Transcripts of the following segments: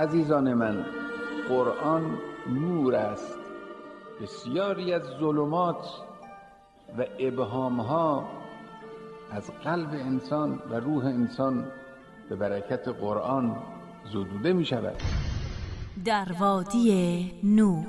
عزیزان من، قرآن نور است. بسیاری از ظلمات و ابهامها از قلب انسان و روح انسان به برکت قرآن زدوده می شود. در وادی نور.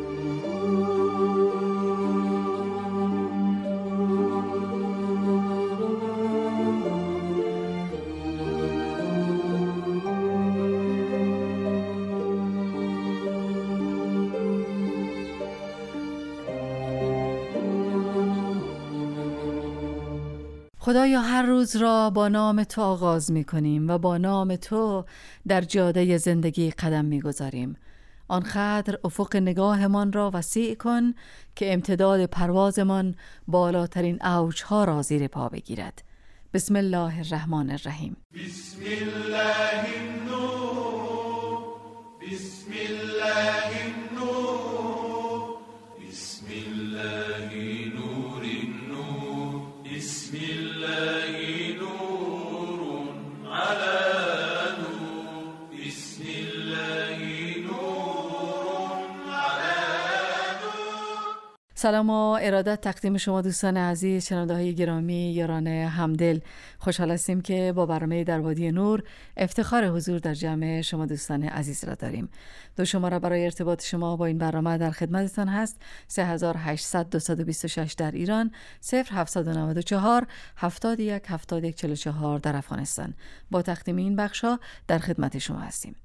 خدایا هر روز را با نام تو آغاز می کنیم و با نام تو در جاده زندگی قدم می گذاریم. آنقدر افق نگاهمان را وسیع کن که امتداد پروازمان بالاترین اوجها را زیر پا بگیرد. بسم الله الرحمن الرحیم. بسم الله النور، بسم الله النور، بسم الله نور النور، بسم الله نور على نور، بسم الله نور على نور. سلام و ارادت تقدیم شما دوستان عزیز، شنونده‌های گرامی، یاران همدل. خوشحال هستیم که با برنامه در وادی نور افتخار حضور در جمع شما دوستان عزیز را داریم. دو شماره برای ارتباط شما با این برنامه در خدمتتان هست: 3800 226 در ایران، 0794 71 71 44 در افغانستان. با تقدیم این بخشا در خدمت شما هستیم.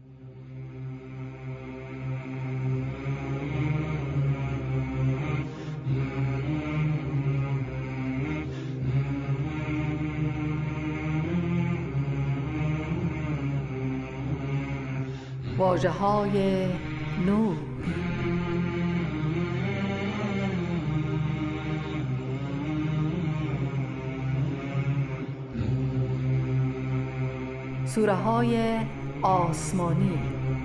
واژه‌های نور. سوره‌های آسمانی.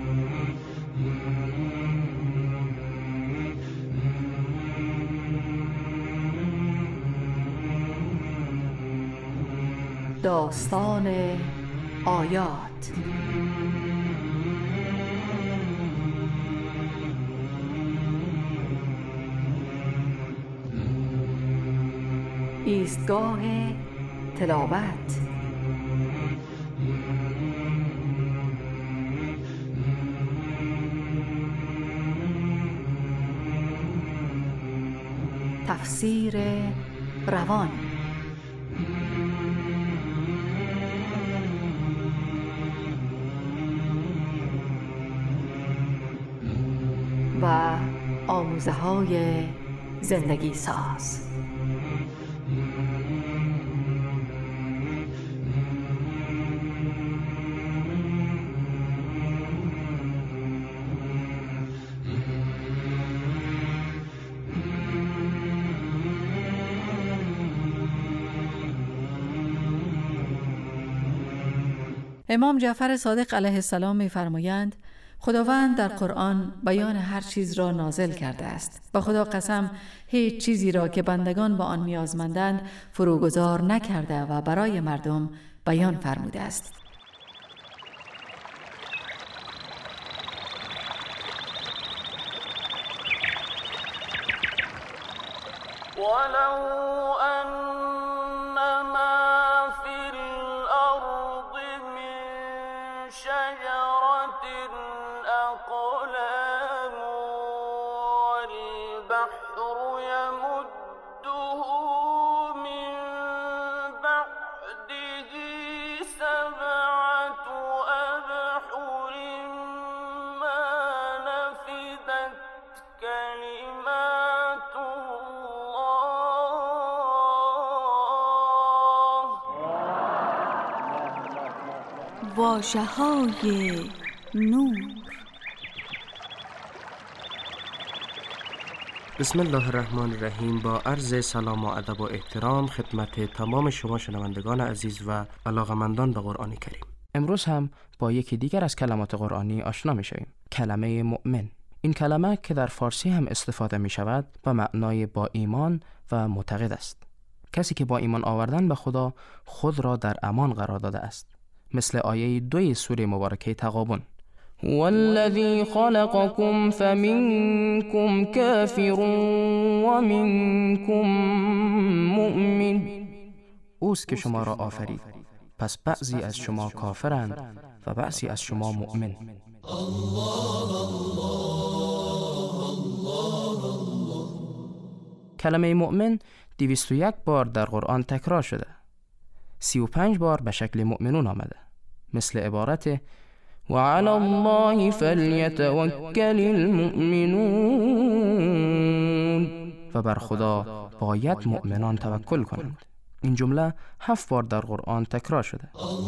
داستان آیات. ایستگاه تلاوت. تفسیر روان. و آموزه‌های زندگی ساز. امام جعفر صادق علیه السلام می‌فرمایند: خداوند در قرآن بیان هر چیز را نازل کرده است و خدا قسم هیچ چیزی را که بندگان با آن نیازمندند فروگذار نکرده و برای مردم بیان فرموده است. ولو أنما في الأرض من شجرة أقلام والبحر يمده من بعده سبعة أبحر ما نفدت كلمات واژه‌های نور. بسم الله الرحمن الرحیم. با عرض سلام و ادب و احترام خدمت تمام شما شنوندگان عزیز و علاقه‌مندان به قرآن کریم. امروز هم با یکی دیگر از کلمات قرآنی آشنا می‌شویم. کلمه مؤمن. این کلمه که در فارسی هم استفاده می‌شود به معنای با ایمان و معتقد است. کسی که با ایمان آوردن به خدا خود را در امان قرار داده است. مثل آیه 2 سوره مبارکه تغابن: هو الذی خلقکم فمنکم کافر و منکم مؤمن. اوست که شما را آفرید، پس بعضی از شما کافرند و بعضی از شما مؤمن. کلمه مؤمن 201 بار در قرآن تکرار شده. 35 بار به شکل مؤمنون آمده، مثل عبارت وعلى الله فلیتوکل المؤمنون، و بر خدا باید مؤمنان توکل کنند. این جمله 7 بار در قرآن تکرار شده.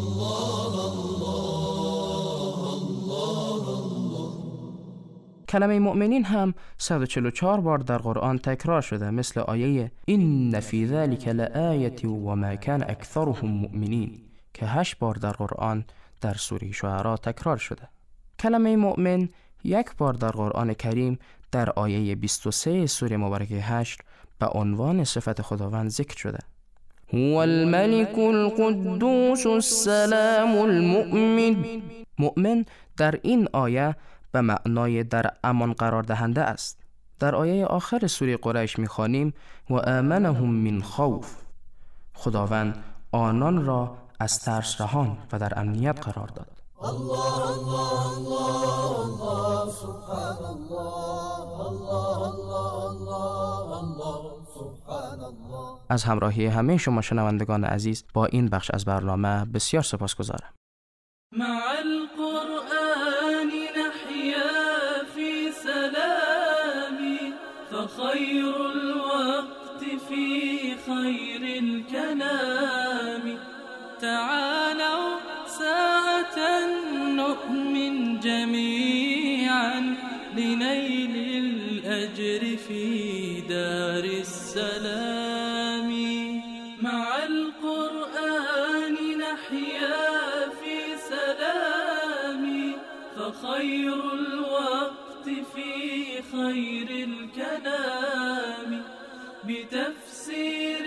کلمه مؤمنین هم 144 بار در قرآن تکرار شده، مثل آیه این فی ذلک لآیة و ما کان اکثرهم مؤمنین که 8 بار در قرآن در سوره شعراء تکرار شده. کلمه مؤمن 1 بار در قرآن کریم در آیه 23 سوره مبارکه حشر به عنوان صفت خداوند ذکر شده. هو الملك القدوس السلام المؤمن. مؤمن در این آیه به معنای در امان قرار دهنده است. در آیه آخر سوره قریش می‌خوانیم و آمنهم من خوف. خداوند آنان را از ترس رهان و در امنیت قرار داد. الله الله الله الله سبحان الله الله الله الله سبحان الله. از همراهی همه شما شنوندگان عزیز با این بخش از برنامه بسیار سپاسگزارم. مع القرآن نحيا في سلام فخير الوقت في خير الكلام تعالوا ساعة نؤمن جميعا لنيل الأجر في دار السلام مع القرآن نحيا في سلام فخير الوقت في خير الكلام بتفسير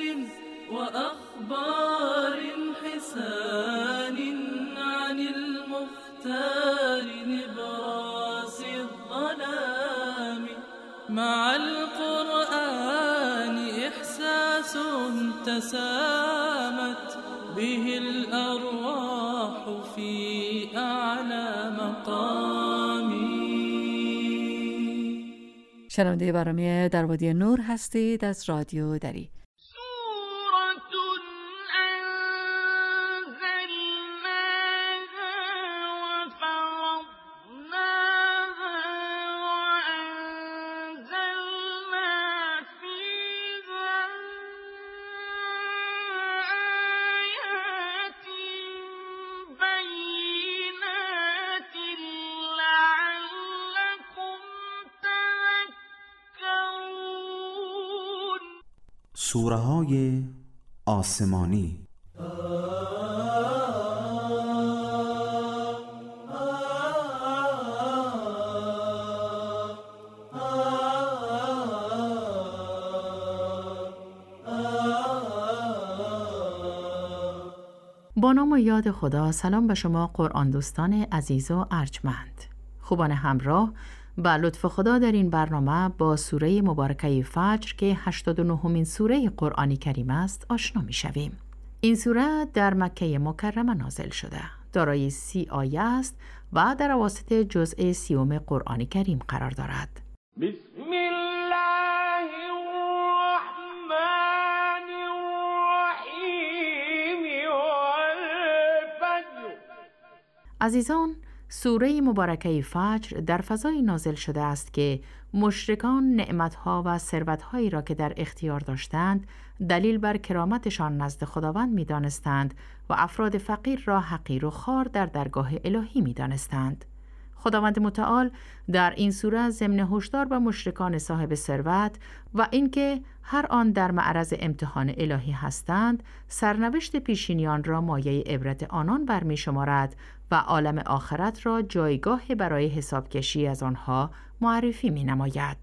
وأخبار حسان عن المختار نبراس الظلام مع القرآن إحساس تسامت به الأرواح في أعلى مقام. شنونده برنامه در وادی نور هستید از رادیو دری. سوره‌های آسمانی. با نام و یاد خدا. سلام به شما قرآن دوستان عزیز و ارجمند. خوبان همراه با لطف خدا در این برنامه با سوره مبارکه فجر که 89مین سوره قرآن کریم است آشنا می شویم. این سوره در مکه مکرمه نازل شده، دارای 30 آیه است و در اواسط جزء 30 قرآن کریم قرار دارد. بسم الله الرحمن الرحیم والفجر. عزیزان، سوره مبارکه فجر در فضای نازل شده است که مشرکان نعمتها و ثروتهایی را که در اختیار داشتند دلیل بر کرامتشان نزد خداوند می دانستند و افراد فقیر را حقیر و خوار در درگاه الهی می دانستند. خداوند متعال در این سوره ضمن هشدار به مشرکان صاحب ثروت و اینکه هر آن در معرض امتحان الهی هستند، سرنوشت پیشینیان را مایه عبرت آنان برمی شمارد و عالم آخرت را جایگاه برای حسابکشی از آنها معرفی می نماید.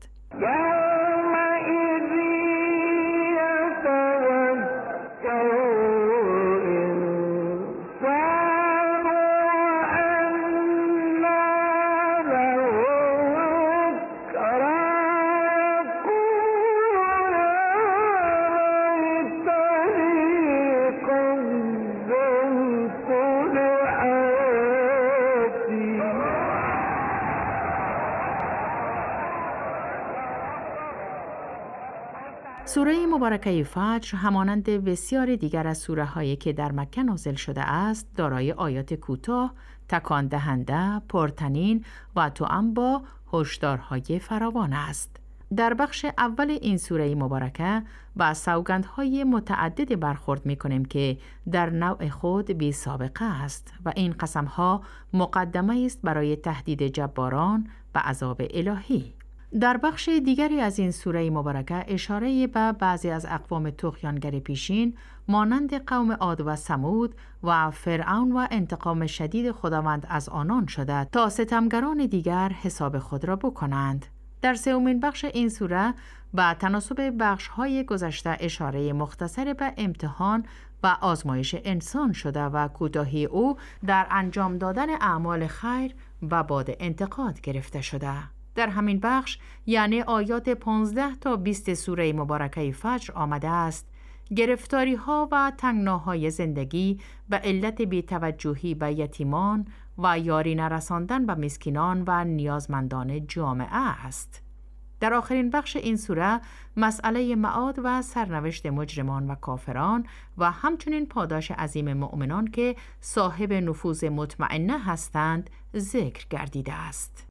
سوره مبارکه فجر همانند بسیار دیگر از سوره هایی که در مکه نازل شده است، دارای آیات کوتاه، تکان دهنده، پرطنین و توأم با هشدارهای فراوان است. در بخش اول این سوره مبارکه با سوگندهای متعدد برخورد می‌کنیم که در نوع خود بی سابقه است و این قسم‌ها مقدمه است برای تهدید جباران و عذاب الهی. در بخش دیگری از این سوره مبارکه اشاره به بعضی از اقوام طغیانگر پیشین مانند قوم عاد و ثمود و فرعون و انتقام شدید خداوند از آنان شده تا ستمگران دیگر حساب خود را بکنند. در سومین بخش این سوره با تناسب بخش‌های گذشته اشاره مختصر به امتحان و آزمایش انسان شده و کوتاهی او در انجام دادن اعمال خیر و باد انتقاد گرفته شده. در همین بخش یعنی آیات 15 تا 20 سوره مبارکه فجر آمده است گرفتاری ها و تنگناهای زندگی به علت بی‌توجهی به یتیمان و یاری نرساندن به مسکینان و نیازمندان جامعه است. در آخرین بخش این سوره مسئله معاد و سرنوشت مجرمان و کافران و همچنین پاداش عظیم مؤمنان که صاحب نفوذ مطمئنه هستند ذکر گردیده است.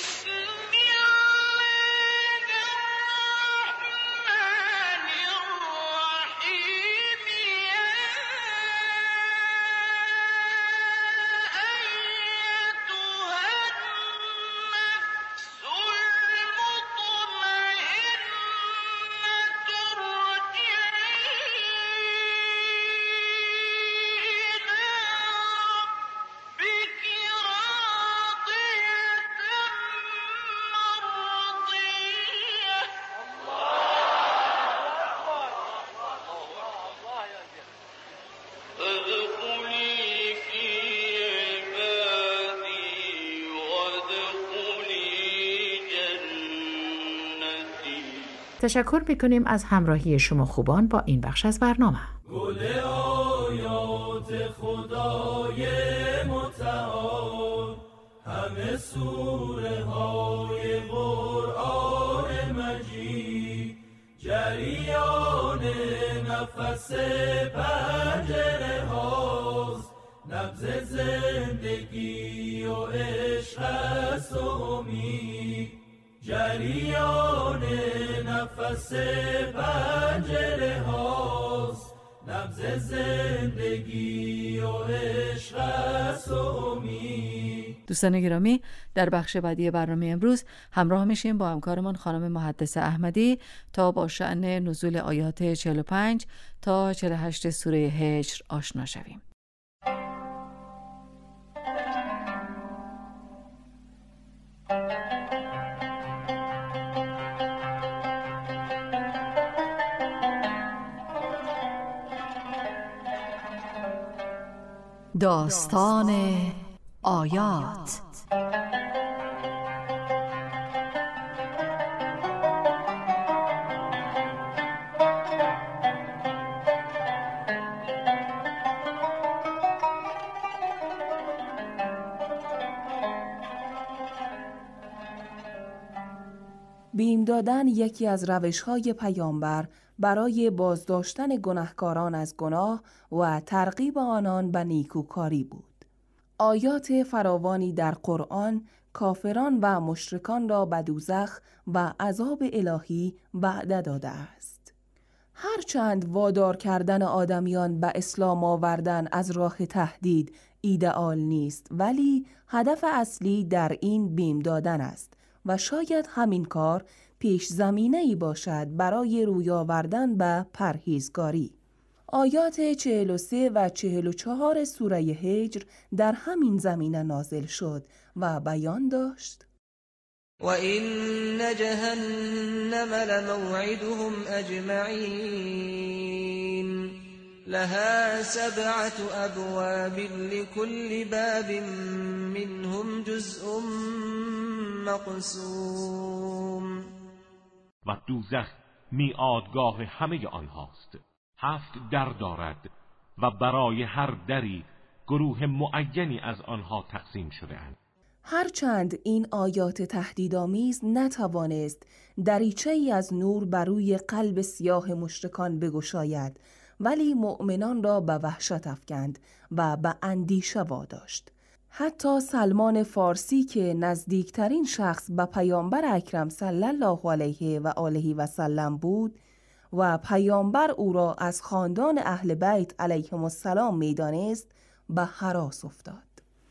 تشکر میکنیم از همراهی شما خوبان با این بخش از برنامه. گل آیات خدای متعال، همه سوره های قرآن مجید، جریان نفس پنجره هاست، نبض زندگی و عشق است و امید، جریان نفس پنجره هاست، نبض زندگی و عشق است و امید. دوستان گرامی، در بخش بعدی برنامه امروز همراه میشیم با همکارمان خانم محدث احمدی تا با شأن نزول آیات 45 تا 48 سوره هجر آشنا شویم. داستان آیات. بیم دادن یکی از روش‌های پیامبر برای بازداشتن گناهکاران از گناه و ترغیب آنان به نیکوکاری بود. آیات فراوانی در قرآن کافران و مشرکان را به دوزخ و عذاب الهی وعده داده است. هرچند وادار کردن آدمیان به اسلام آوردن از راه تهدید ایدئال نیست، ولی هدف اصلی در این بیم دادن است و شاید همین کار پیش زمینه‌ای باشد برای روی آوردن به پرهیزگاری. آیات 43 و 44 سوره هجر در همین زمینه نازل شد و بیان داشت: و این جهنم لموعدهم اجمعین لها 7 ابواب لكل باب منهم جزء مقسوم. و دوزخ میعادگاه همه آنهاست. 7 در دارد و برای هر دری گروه معینی از آنها تقسیم شده اند. هرچند این آیات تهدیدآمیز نتوانست دریچه‌ای از نور بر روی قلب سیاه مشرکان بگشاید، ولی مؤمنان را به وحشت افکند و به اندیشه واداشت. حتی سلمان فارسی که نزدیکترین شخص به پیامبر اکرم صلی الله علیه و آله و سلم بود و پیامبر او را از خاندان اهل بیت علیهم السلام می‌دانست، به هراس افتاد.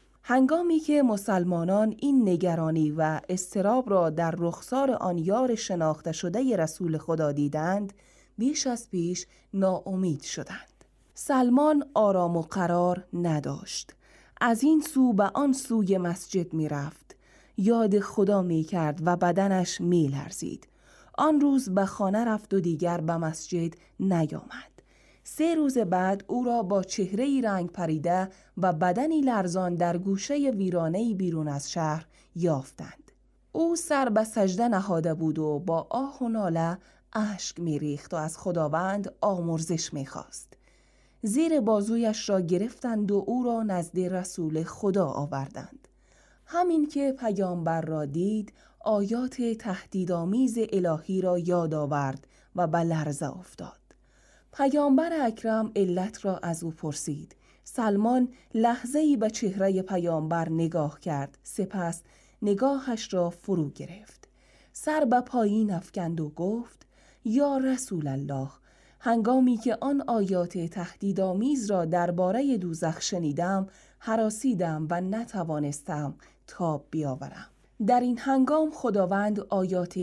هنگامی که مسلمانان این نگرانی و اضطراب را در رخسار آن یار شناخته شده رسول خدا دیدند، بیش از پیش ناامید شدند. سلمان آرام و قرار نداشت. از این سو به آن سوی مسجد می رفت. یاد خدا می کرد و بدنش می لرزید. آن روز به خانه رفت و دیگر به مسجد نیامد. 3 روز بعد او را با چهره‌ای رنگ پریده و بدنی لرزان در گوشه ویرانه‌ای بیرون از شهر یافتند. او سر به سجده نهاده بود و با آه و ناله اشک می‌ریخت و از خداوند آمرزش می‌خواست. زیر بازویش را گرفتند و او را نزد رسول خدا آوردند. همین که پیامبر را دید، آیات تهدیدآمیز الهی را یاد آورد و به لرزه افتاد. پیامبر اکرم علت را از او پرسید. سلمان لحظه‌ای به چهره پیامبر نگاه کرد، سپس نگاهش را فرو گرفت. سر به پایین افکند و گفت: یا رسول الله، هنگامی که آن آیات تهدیدآمیز را درباره دوزخ شنیدم، هراسیدم و نتوانستم تاب بیاورم. در این هنگام خداوند آیات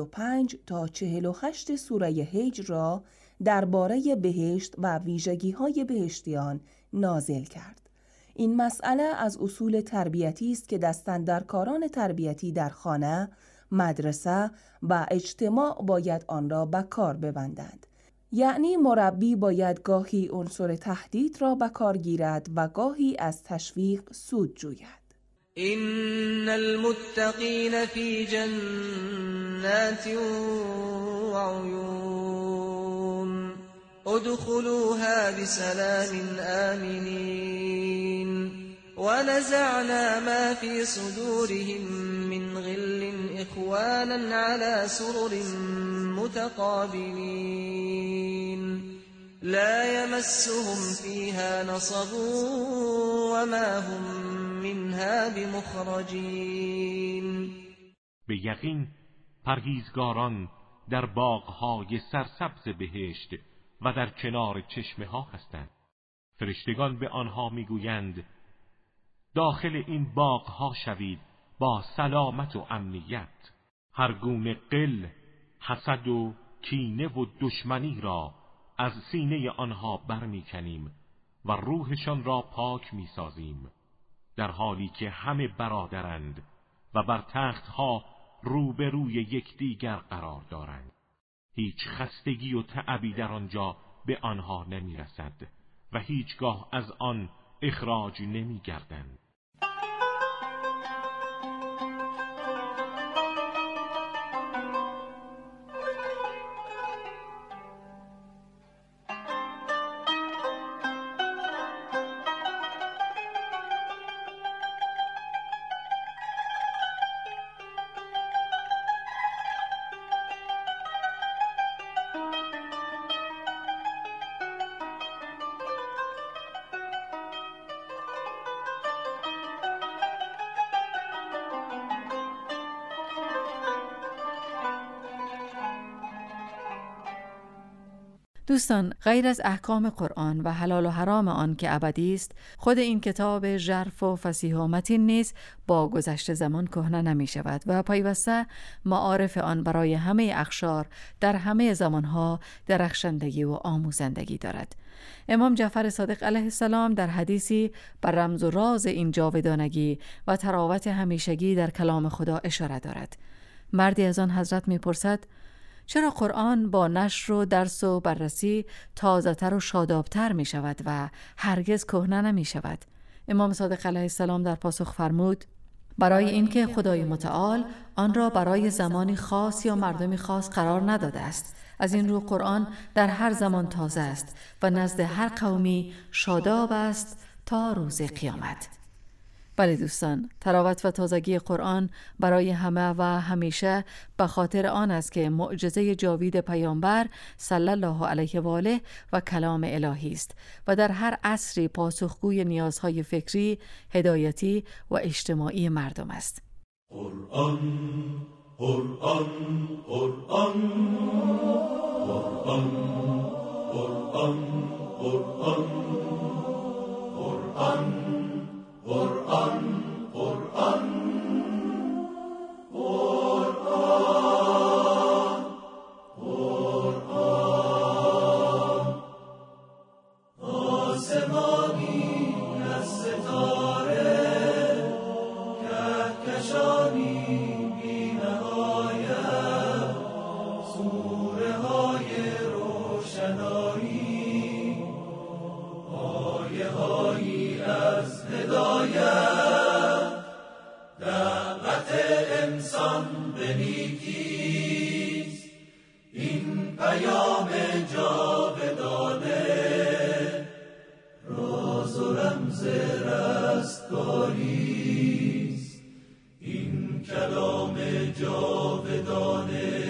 45 تا 48 سوره هجر را درباره بهشت و ویژگی‌های بهشتیان نازل کرد. این مسئله از اصول تربیتی است که دستاندرکاران تربیتی در خانه، مدرسه و اجتماع باید آن را به کار ببندند. یعنی مربی باید گاهی عنصر تهدید را به کار گیرد و گاهی از تشویق سود جوید. إن المتقين في جنات وعيون ادخلوها بسلام آمنين ونزعنا ما في صدورهم من غل إخوانا على سرر متقابلين لا يمسهم فيها نصب وما هم منها بمخرجین. به یقین پرهیزگاران در باغ‌های سرسبز بهشت و در کنار چشمه‌ها هستند. فرشتگان به آنها میگویند داخل این باغ‌ها شوید با سلامت و امنیت. هر گونه غل، حسد و کینه و دشمنی را از سینه آنها برمی‌کنیم و روحشان را پاک می‌سازیم، در حالی که همه برادرند و بر تختها روبروی یکدیگر قرار دارند. هیچ خستگی و تعبی در آنجا به آنها نمی‌رسد و هیچگاه از آن اخراج نمی‌گردند. دوستان، غیر از احکام قرآن و حلال و حرام آن که ابدی است، خود این کتاب ژرف و فصیح و متین نیز با گذشت زمان کهنه نمی شود و پیوسته معارف آن برای همه اقشار در همه زمانها درخشندگی و آموزندگی دارد. امام جعفر صادق علیه السلام در حدیثی بر رمز و راز این جاودانگی و تراوت همیشگی در کلام خدا اشاره دارد. مردی از آن حضرت می پرسد: چرا قرآن با نشر و درس و بررسی تازه‌تر و شادابتر می شود و هرگز کهنه نمی شود؟ امام صادق علیه السلام در پاسخ فرمود: برای اینکه خدای متعال آن را برای زمانی خاص یا مردمی خاص قرار نداده است. از این رو قرآن در هر زمان تازه است و نزد هر قومی شاداب است تا روز قیامت. بله دوستان، تلاوت و تازگی قرآن برای همه و همیشه به خاطر آن است که معجزه جاوید پیامبر صلی الله علیه و آله و کلام الهی است و در هر عصری پاسخگوی نیازهای فکری، هدایتی و اجتماعی مردم است. قرآن قرآن قرآن قرآن قرآن قرآن قرآن قرآن قرآن قرآن قرآن آسمانی از ستاره کهکشانی بی نهایت سوره های روشنایی آیه هایی از هدایت دعوت انسان به نیکیست این پیام جاودانه راز و رمز رستگاریست این کلام جاودانه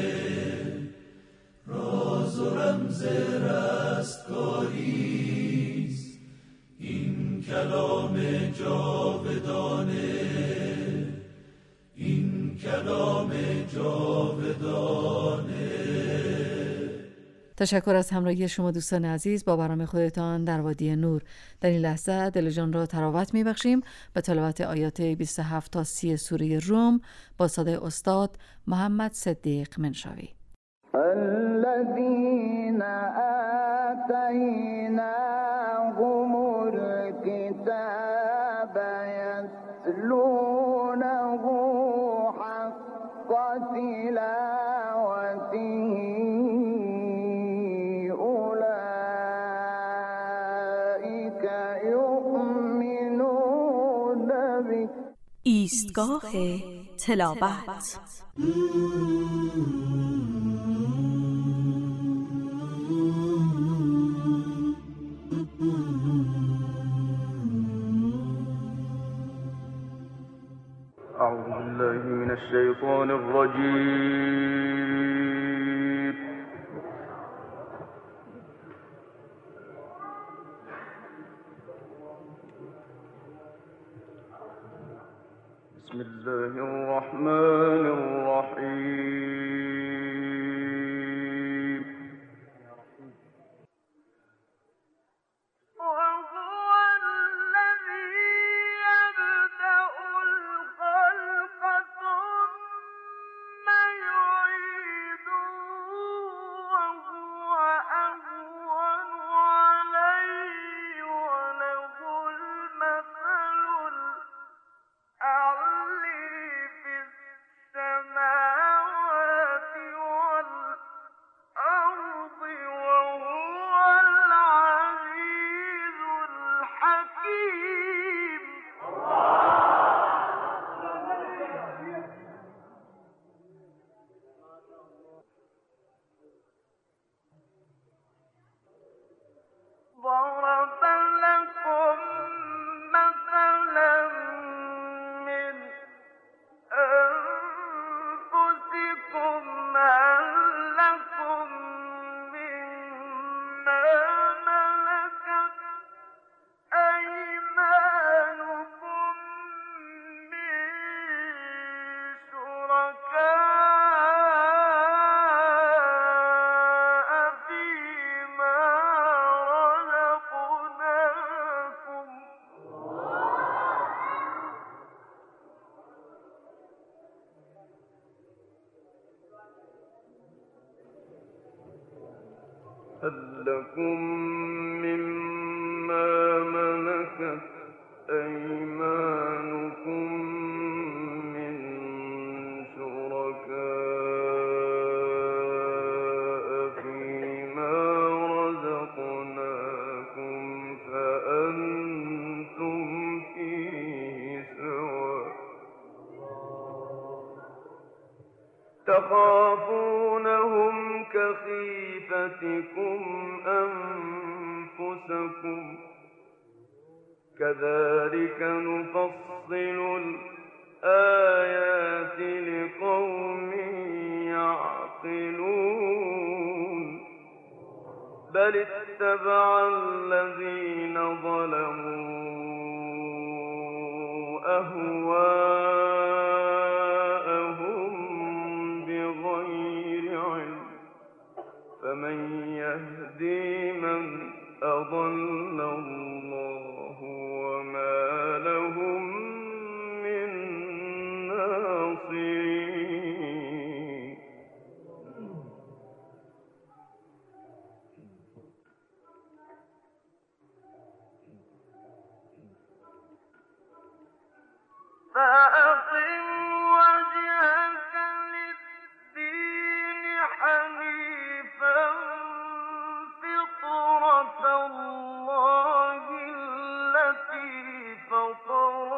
راز و رمز رستگاریست این کلام جاودانه این کلام جاودانه. تشکر از همراهی شما دوستان عزیز با برنامه خودتان در وادی نور. در این لحظه دل جان را تراوت می‌بخشیم به تلاوت آیات 27 تا 30 سوره روم با صدای استاد محمد صدیق منشاوی. الذين آتيناهم الكتاب يتلونه حق تلاوته أولئك يؤمنون به. ایستگاه تلاوت. أعوذ بالله من الشيطان الرجيم. بسم الله الرحمن الرحيم. هل لكم مما ملكت أيمانكم من شركاء فيما رزقناكم فأنتم فيه سواء تخافونهم كخيفتكم أنفسكم كذلك نفصل الآيات لقوم يعقلون بل اتبع الذين ظلموا أهواءهم بغير علم فمن يهدي من أضل الله وما لهم من ناصرين فأقم وجهك للدين حنيفا فطرة الله التي فطر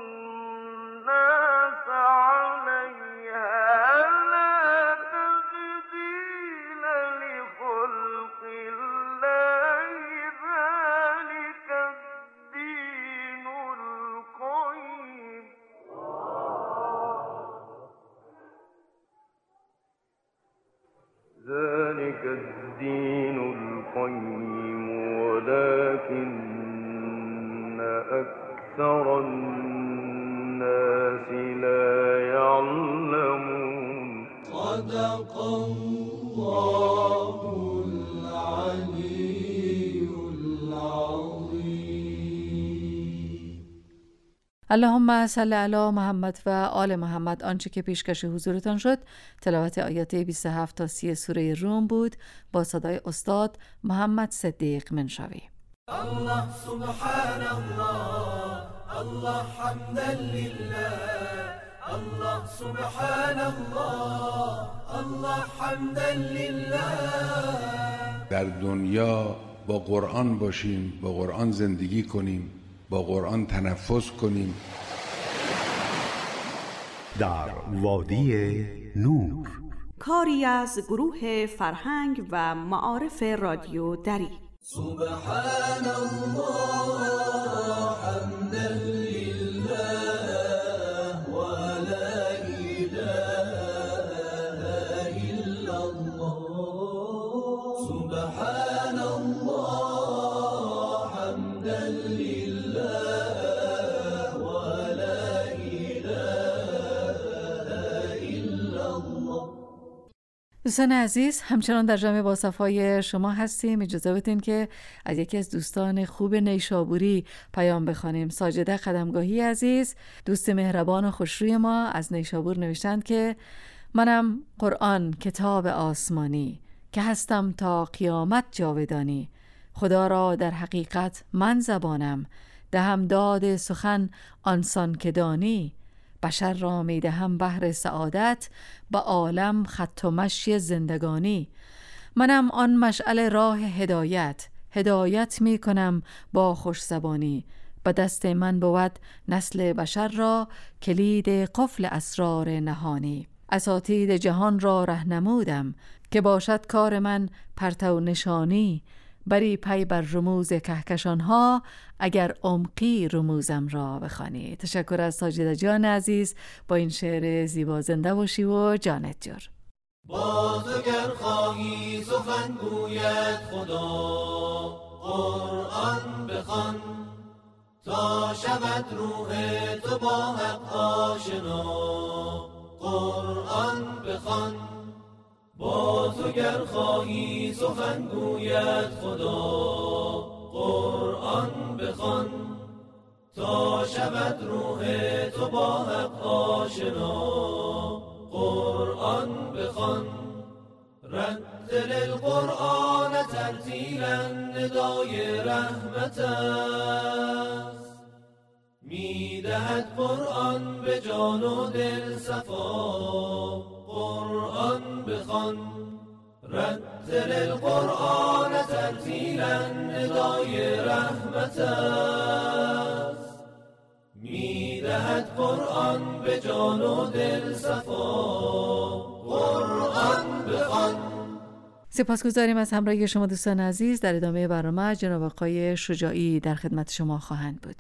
الناس عليها لا تبديل لخلق الله ذلك الدين القيم ذلك الدين القيم ولكن أكثر الناس لا يعلمون صدق الله العلي العظيم. اللهم صل علی محمد و آل محمد. آنچه که پیشکش حضورتان شد تلاوت آیات 27 تا 30 سوره روم بود با صدای استاد محمد صدیق منشوی. الله سبحان الله الله حمدا لله الله سبحان الله الله حمدا لله. در دنیا با قرآن باشیم، با قرآن زندگی کنیم، با قرآن تنفس کنیم. در وادی نور، کاری از گروه فرهنگ و معارف رادیو دری. سبحان الله حمدا لله ولا إله إلا الله. سبحان الله حمدا لله ولا إله إلا الله. دوستان عزیز، همچنان در جمع با صفای شما هستیم. اجازه بدین که از یکی از دوستان خوب نیشابوری پیام بخوانیم. ساجده قدمگاهی عزیز، دوست مهربان و خوشروی ما از نیشابور نوشتند که منم قرآن کتاب آسمانی که هستم تا قیامت جاودانی. خدا را در حقیقت من زبانم، دهم داد سخن آنسان که دانی. بشر را میدهم بهر سعادت، به عالم خط و مشی زندگانی. منم آن مشعل راه هدایت، هدایت می کنم با خوش زبانی. به دست من بود نسل بشر را کلید قفل اسرار نهانی. اساتید جهان را رهنمودم که باشد کار من پرتو نشانی. بری پی بر رموز کهکشانها اگر عمقی رموزم را بخوانی. تشکر از ساجده جان عزیز. با این شعر زیبا زنده باشی و جانت جور. باز اگر خواهی سخن گوید خدا، قرآن بخوان تا شود روح تو با حق آشنا. قرآن بخوان باز اگر خواهی سخن گوید خدا. قرآن بخوان تا شود روح تو با حق آشنا. قرآن بخوان رتل القرآن ترتیلا ندای رحمت است. میدهد قرآن به جان و دل صفا. قرآن بخوان رتل القرآن ترتیلا ندای رحمت است. میدهد قرآن به جان و دل صفا. قرآن بخوان. سپاسگزاریم از همراهی شما دوستان عزیز. در ادامه برنامه جناب آقای شجاعی در خدمت شما خواهند بود.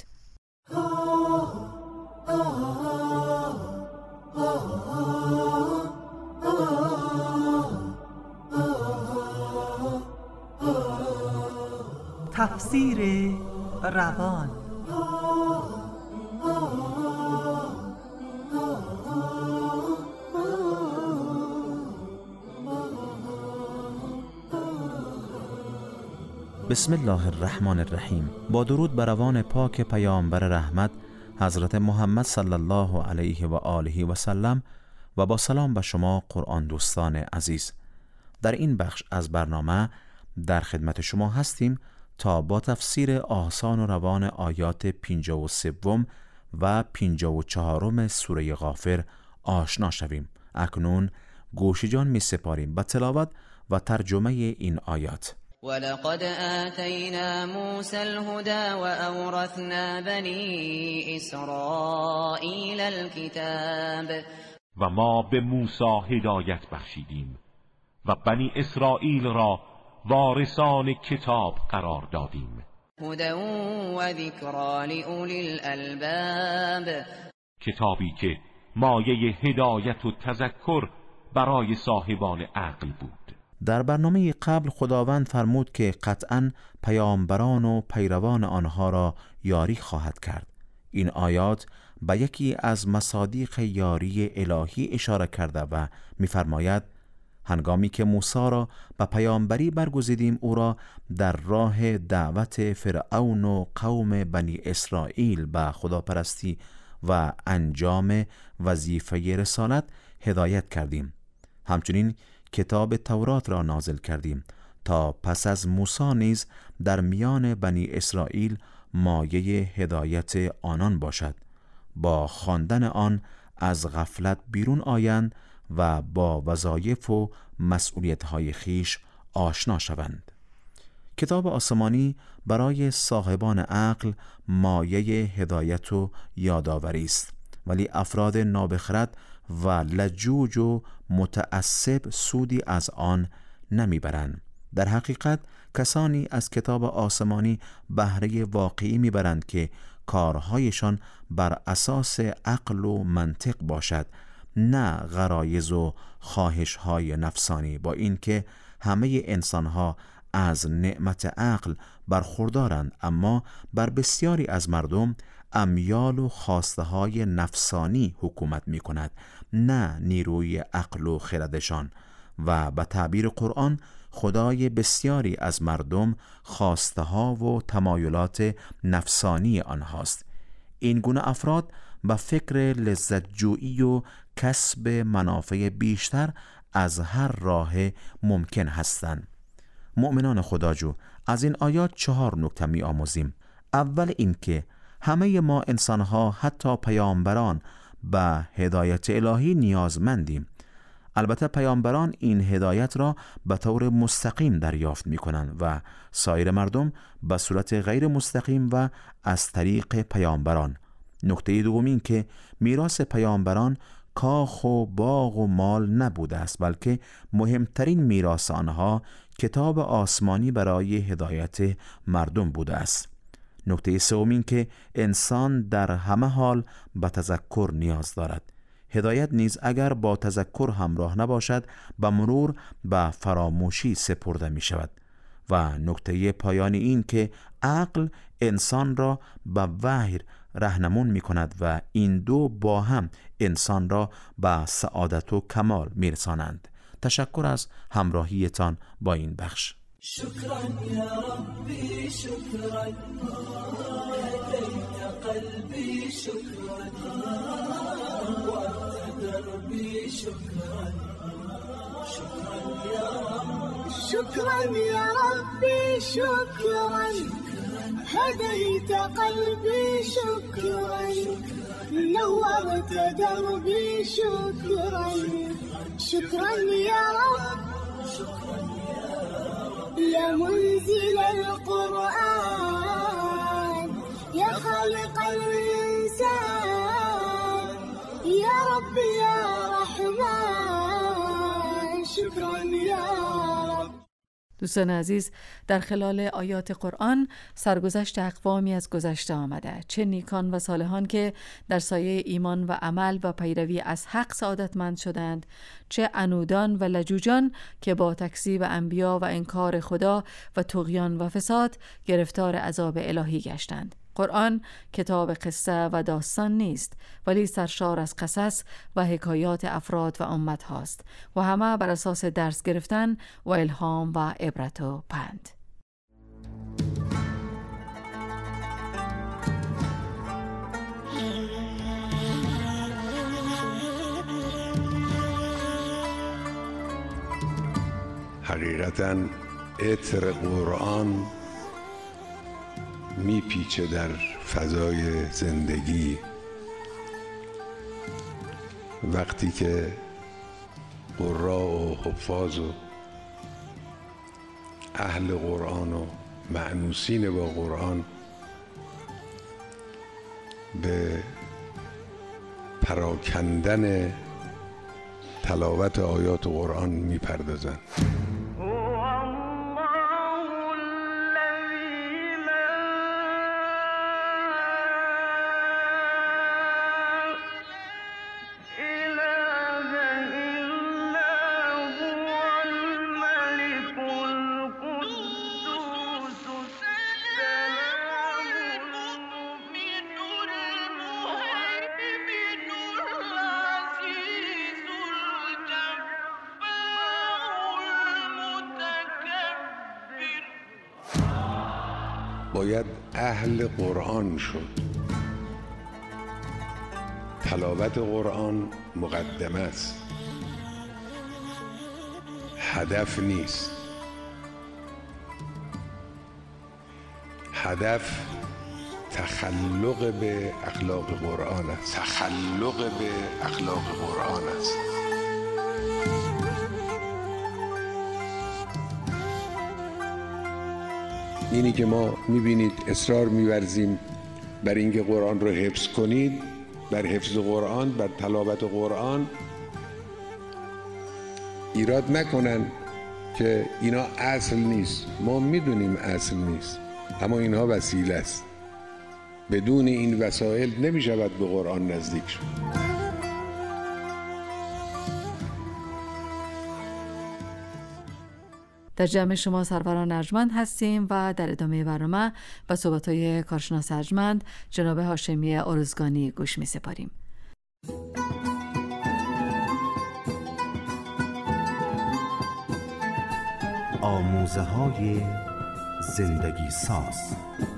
تفسیر روان. بسم الله الرحمن الرحیم. با درود بر روان پاک پیامبر رحمت حضرت محمد صلی الله علیه و آله و سلم و با سلام به شما قرآن دوستان عزیز. در این بخش از برنامه در خدمت شما هستیم تا با تفسیر آسان و روان آیات 53 و 54 سوره غافر آشنا شویم. اکنون گوش جان می سپاریم به تلاوت و ترجمه این آیات. ولقد آتینا موسی الهدى وأورثنا بنی اسرائیل الكتاب. و ما به موسی هدایت بخشیدیم و بنی اسرائیل را وارثان کتاب قرار دادیم. هدى و ذکری لأولی الالباب. کتابی که مایه هدایت و تذکر برای صاحبان عقل بود. در برنامه قبل خداوند فرمود که قطعاً پیامبران و پیروان آنها را یاری خواهد کرد. این آیات به یکی از مصادیق یاری الهی اشاره کرده و می‌فرماید هنگامی که موسی را به پیامبری برگزیدیم او را در راه دعوت فرعون و قوم بنی اسرائیل به خداپرستی و انجام وظیفه رسالت هدایت کردیم. همچنین کتاب تورات را نازل کردیم تا پس از موسی نیز در میان بنی اسرائیل مایه هدایت آنان باشد، با خواندن آن از غفلت بیرون آیند و با وظایف و مسئولیت‌های خیش آشنا شوند. کتاب آسمانی برای صاحبان عقل مایه هدایت و یادآوری است، ولی افراد نابخرد و لجوج و متعصب سودی از آن نمیبرند. در حقیقت کسانی از کتاب آسمانی بهره واقعی میبرند که کارهایشان بر اساس عقل و منطق باشد، نه غرایز و خواهش‌های نفسانی. با اینکه همه انسان‌ها از نعمت عقل برخوردارند، اما بر بسیاری از مردم امیال و خواسته‌های نفسانی حکومت می‌کند، نه نیروی عقل و خردشان. و به تعبیر قرآن خدای بسیاری از مردم خواسته‌ها و تمایلات نفسانی آنهاست. این گونه افراد به فکر لذت جویی و کسب منافع بیشتر از هر راه ممکن هستند. مؤمنان خداجو، از این آیات 4 نکته می آموزیم. اول اینکه همه ما انسانها، حتی پیامبران، به هدایت الهی نیازمندیم. البته پیامبران این هدایت را به طور مستقیم دریافت می کنند و سایر مردم به صورت غیر مستقیم و از طریق پیامبران. نکته دوم این که میراث پیامبران کاخ و باغ و مال نبوده است، بلکه مهمترین میراث آنها کتاب آسمانی برای هدایت مردم بوده است. نکته سوم این که انسان در همه حال به تذکر نیاز دارد. هدایت نیز اگر با تذکر همراه نباشد به مرور به فراموشی سپرده می شود. و نکته پایانی این که عقل انسان را به وحی راهنمون می کند و این دو با هم انسان را به سعادت و کمال می رسانند. تشکر از همراهیتان با این بخش. شكرا يا ربي شكرا هديت قلبي شكرا وأنت دربي شكرا شكرا يا رب شكرا يا ربي شكرا هديت قلبي شكرا نورت دربي شكرا شكرا يا رب يا منزل القرآن يا خالق الإنسان يا رب يا رحمن شكرا يا رب. دوستان عزیز، در خلال آیات قرآن سرگذشت اقوامی از گذشته آمده، چه نیکان و صالحان که در سایه ایمان و عمل و پیروی از حق سعادتمند شدند، چه عنودان و لجوجان که با تکذیب انبیا و انکار خدا و طغیان و فساد گرفتار عذاب الهی گشتند. قرآن کتاب قصه و داستان نیست، ولی سرشار از قصص و حکایات افراد و امت هاست و همه بر اساس درس گرفتن و الهام و عبرت و پند. حقیقتاً عطر قرآن میپیچه در فضای زندگی وقتی که قراء و حفاظ و اهل قرآن و مأنوسین با قرآن به پراکندن تلاوت آیات قرآن میپردازند. باید اهل قرآن شد. تلاوت قرآن مقدمه است، هدف نیست. هدف تخلق به اخلاق قرآن است. اینی که ما میبینید اصرار میورزیم بر اینکه قرآن رو حفظ کنید، بر حفظ قرآن، بر تلاوت قرآن، ایراد نکنن که اینا اصل نیست. ما میدونیم اصل نیست، اما اینها وسیله است. بدون این وسایل نمیشود به قرآن نزدیک شد. در جمع شما سروران ارجمند هستیم و در ادامه برنامه به صحبت‌های کارشناس ارجمند جناب هاشمی ارزگانی گوش می‌سپاریم. آموزه‌های زندگی ساز.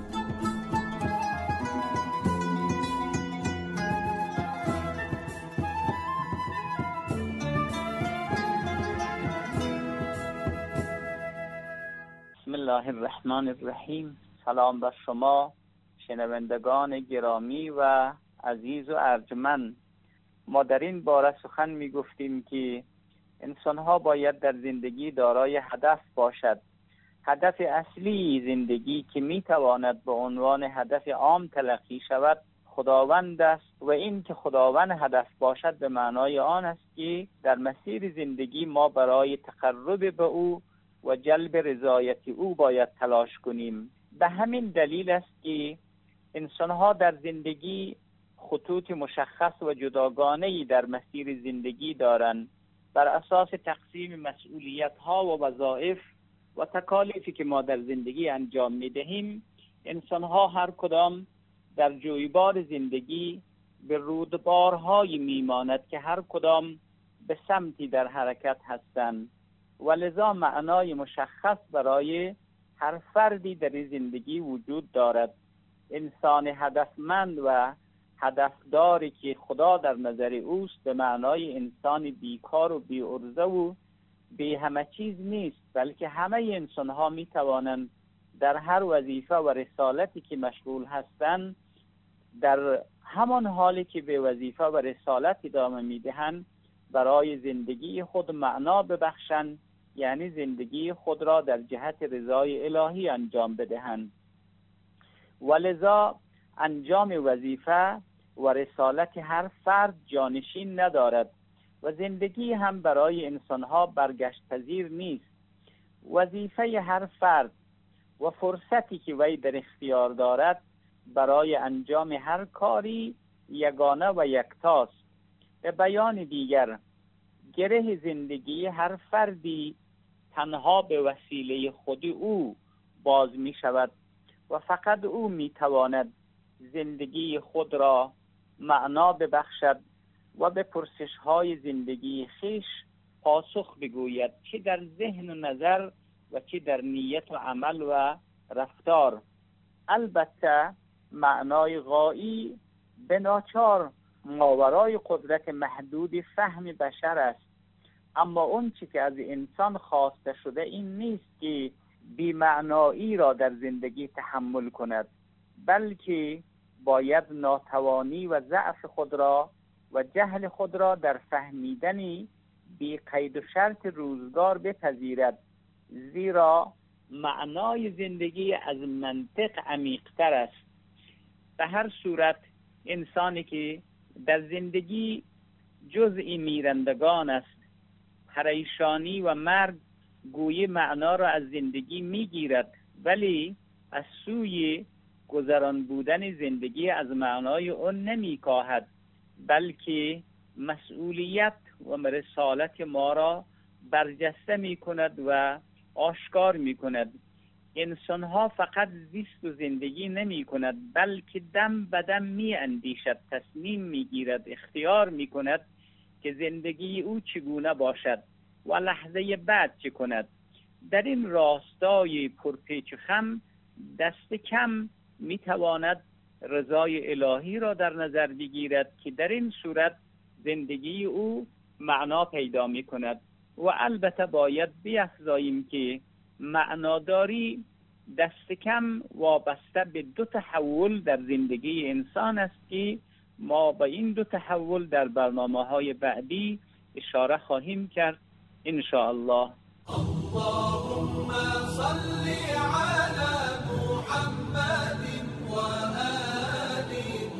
بسم الله الرحمن الرحیم. سلام بر شما شنوندگان گرامی و عزیز و ارجمند. ما در این باره سخن می گفتیم که انسان‌ها باید در زندگی دارای هدف باشد. هدف اصلی زندگی که می تواند به عنوان هدف عام تلقی شود خداوند است و این که خداوند هدف باشد به معنای آن است که در مسیر زندگی ما برای تقرب به او و جلب رضایت او باید تلاش کنیم. به همین دلیل است که انسان‌ها در زندگی خطوط مشخص و جداگانه‌ای در مسیر زندگی دارند. بر اساس تقسیم مسئولیت‌ها و وظایف و تکالیفی که ما در زندگی انجام می‌دهیم، انسان‌ها هر کدام در جویبار زندگی به رودبارهایی می‌ماند که هر کدام به سمتی در حرکت هستند و لذا معنای مشخص برای هر فردی در این زندگی وجود دارد. انسان هدفمند و هدفداری که خدا در نظر اوست به معنای انسان بیکار و بی عرضه و بی همه چیز نیست، بلکه همه انسان‌ها می توانند در هر وظیفه و رسالتی که مشغول هستند در همان حالی که به وظیفه و رسالت ادامه میدهند برای زندگی خود معنا ببخشند، یعنی زندگی خود را در جهت رضای الهی انجام بدهند. ولذا انجام وظیفه و رسالت هر فرد جانشین ندارد و زندگی هم برای انسانها برگشت پذیر نیست. وظیفه هر فرد و فرصتی که وی در اختیار دارد برای انجام هر کاری یگانه و یکتاست. به بیان دیگر، گره زندگی هر فردی تنها به وسیله خود او باز می شود و فقط او می تواند زندگی خود را معنا ببخشد و به پرسش های زندگی خیش پاسخ بگوید، چه در ذهن و نظر و چه در نیت و عمل و رفتار. البته معنای غایی به ناچار ماورای قدرت محدود فهم بشر است، اما اون چی که از انسان خواسته شده این نیست که بی‌معنایی را در زندگی تحمل کند، بلکه باید ناتوانی و ضعف خود را و جهل خود را در فهمیدنی بی قید و شرط روزگار بپذیرد، زیرا معنای زندگی از منطق عمیق‌تر است. به هر صورت انسانی که در زندگی جزئی میرندگان است، پریشانی و مرگ گویی معنا را از زندگی میگیرد، ولی از سوی گذران بودن زندگی از معنای اون نمیکاهد، بلکه مسئولیت و رسالت ما را برجسته می کند و آشکار می کند. انسان ها فقط زیست و زندگی نمی کند، بلکه دم به دم می اندیشد، تصمیم می گیرد، اختیار می کند که زندگی او چگونه باشد و لحظه بعد چه کند. در این راستای پرپیچ و خم دست کم می تواند رضای الهی را در نظر بگیرد که در این صورت زندگی او معنا پیدا می کند. و البته باید بیفزاییم که معناداری دست کم وابسته به دو تحول در زندگی انسان است که ما به این دو تحول در برنامه‌های بعدی اشاره خواهیم کرد ان شاء الله. اللهم صل على محمد و آل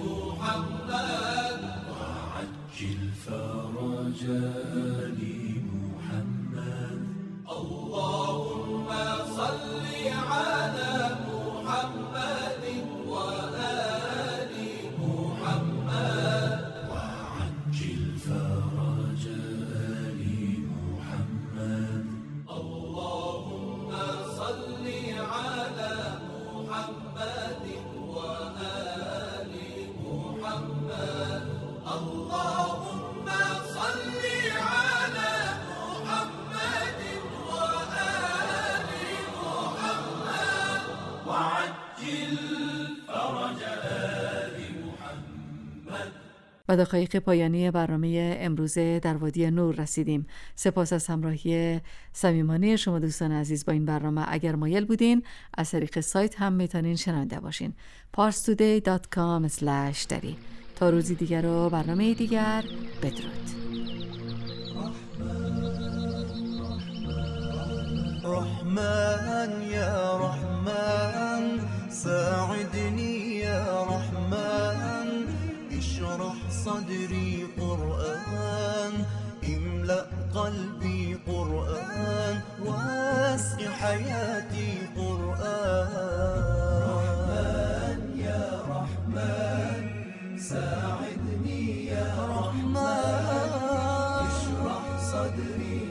محمد وعجل فرج آل محمد. اللهم صل على محمد و آل محمد وعجل فرج آل محمد. اللهم صل على محمد وآل محمد. اللهم صل على محمد وآل محمد وعجل فرج آل محمد. و دقایق پایانی برنامه امروز در وادی نور رسیدیم. سپاس از همراهی صمیمانه شما دوستان عزیز با این برنامه. اگر مایل بودین از طریق سایت هم میتونین شنونده باشین. parstoday.com/dari. تا روزی دیگر و برنامه دیگر، بدرود. رحمن يا رحمن ساعدني يا رحمن اشرح صدري قرآن املأ قلبي قرآن واسع حياتي قرآن. رحمن يا رحمن ساعدني يا رحمن اشرح صدري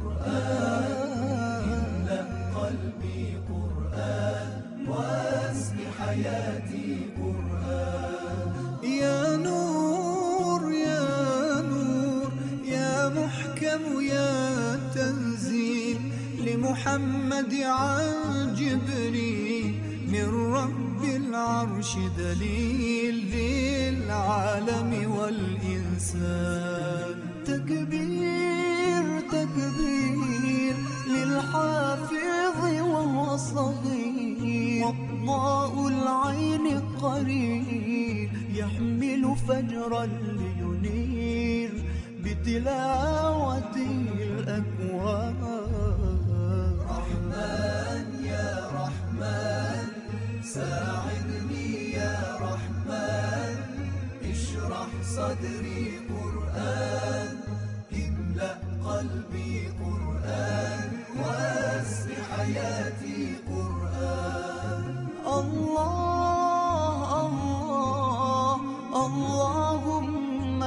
قرآن املأ قلبي قرآن واسع حياتي قرآن. يا نور يا نور يا محكم يا تنزيل لمحمد عن جبريل من رب العرش دليل للعالم والإنسان. تكبير تكبير للحافظ وهو صغير وضاء العين قرير يحمل فجرا لينير بتلاوته الأكوان. رحمن يا رحمن ساعدني يا رحمن اشرح صدري قرآن املأ قلبي قرآن واسع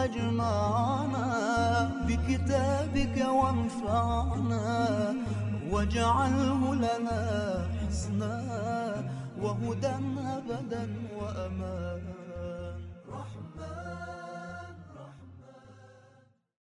أجمعنا بكتابك وانفعنا واجعله لنا حسنا وهدى أبدا وأمان.